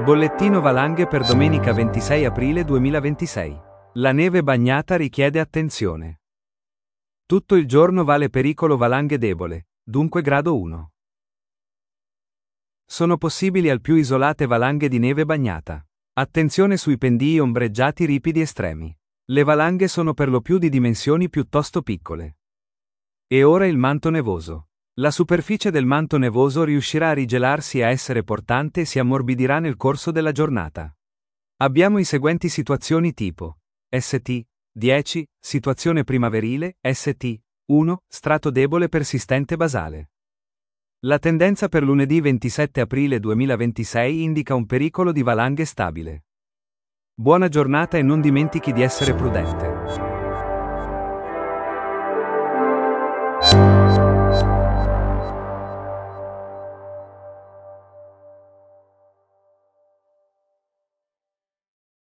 Bollettino valanghe per domenica 26 aprile 2026. La neve bagnata richiede attenzione. Tutto il giorno vale pericolo valanghe debole, dunque grado 1. Sono possibili al più isolate valanghe di neve bagnata. Attenzione sui pendii ombreggiati ripidi estremi. Le valanghe sono per lo più di dimensioni piuttosto piccole. E ora il manto nevoso. La superficie del manto nevoso riuscirà a rigelarsi e a essere portante e si ammorbidirà nel corso della giornata. Abbiamo i seguenti situazioni tipo: St. 10, situazione primaverile, St. 1, strato debole persistente basale. La tendenza per lunedì 27 aprile 2026 indica un pericolo di valanghe stabile. Buona giornata e non dimentichi di essere prudente.